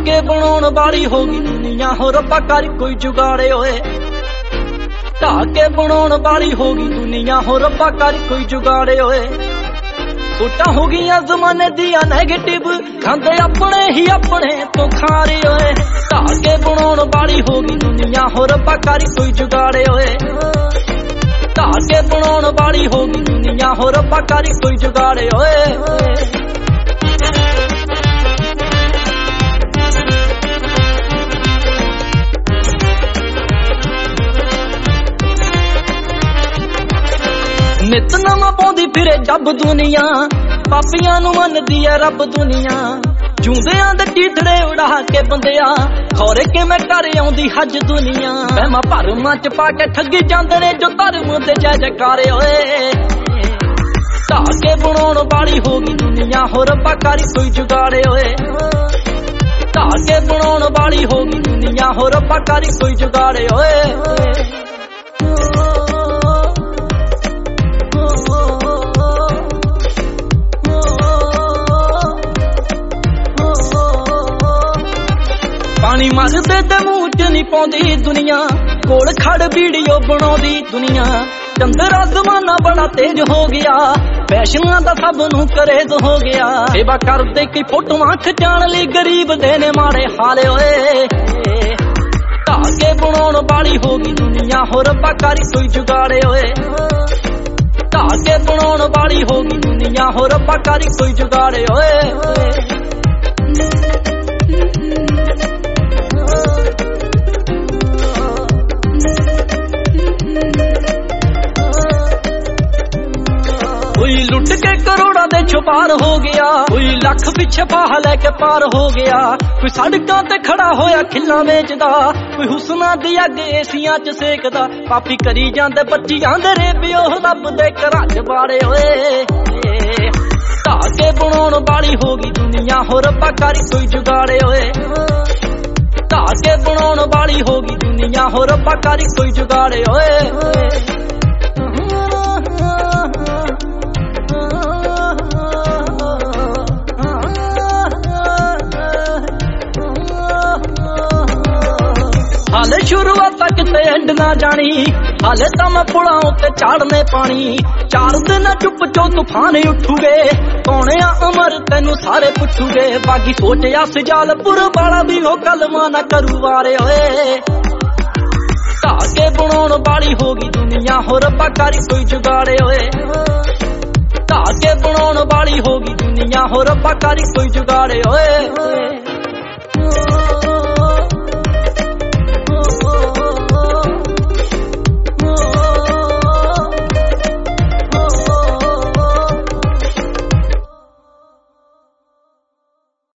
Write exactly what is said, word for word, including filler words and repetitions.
धागे बनाउण वाली हो गई दुनिया हो रब्बा कर कोई जुगाड़े ओए धागे बनाउण वाली हो गई दुनिया हो रब्बा कर कोई जुगाड़े ओए टूटा हो गई जमाने दिया नेगेटिव खांदे अपने ही अपने तो खारे ओए धागे बनाउण वाली हो गई दुनिया हो रब्बा कर कोई जुगाड़े ओए धागे बनाउण वाली हो गई दुनिया हो रब्बा कर कोई जुगाड़े ओए नित नवा पाउंदी फिरे जब दुनिया पापियां नूं मनदी है रब दुनिया जूंदियां दे टीथड़े उड़ा के बंदिया खौरे के मैं कर आउंदी हज दुनिया वहमा भरमां च पा के ठगी जांदे ने जो धर्म दे जय जयकारे ओए धागे बनाउण वाली हो गई दुनिया हो रब्बा कर कोई जुगाड़े ओए धागे बनाउण वाली हो गई दुनिया हो रब्बा कर कोई जुगाड़े ओए पानी मरदे ते मूंह च नहीं पाउंदी दुनिया कोल खड़ वीडियो बनाउंदी दुनिया चंद्रा जमाना बड़ा तेज हो गया फैशनां दा सब नूं करेज हो गया सेवा करदे कई फोटोआं खिचाण लई गरीब दे ने माड़े हाल ओए धागे बनाउण वाली हो गई दुनिया हो रब्बा कर कोई जुगाड़े ओए धागे बनाउण वाली हो गई दुनिया हो रब्बा कर कोई जुगाड़े ओए कोई लुट के करोड़ा दे छुपार हो गया कोई लख पिछे फाह लेके पार हो गया कोई सड़कां ते खड़ा होया खिल्लां वेचदा कोई हुस्ना दी अग एसियां च सेकदा पापी करी जांदे बच्चियां दे रेबियो रब दे घरां च बाड़े ओए धागे बनाउण वाली हो गई दुनिया हो रब्बा कर कोई जुगाड़े ओए धागे बनाउण वाली हो गई दुनिया हो रब्बा कर कोई जुगाड़े ओए हाले शुरुआत किते एंड ना जानी हाले तां मैं पुलां उत्ते चाड़ने पानी चार दिन चुप चो तूफान उठूगे कौने आ अमर तेनू सारे पुछूगे बागी सोचिया सजालपुर वाला भी हो कलमा ना करू वारे ओए धागे बनाउण वाली हो गई दुनिया हो रब्बा कर कोई जुगाड़े ओए धागे बनाउण वाली हो गई दुनिया हो रब्बा कर कोई जुगाड़े ओए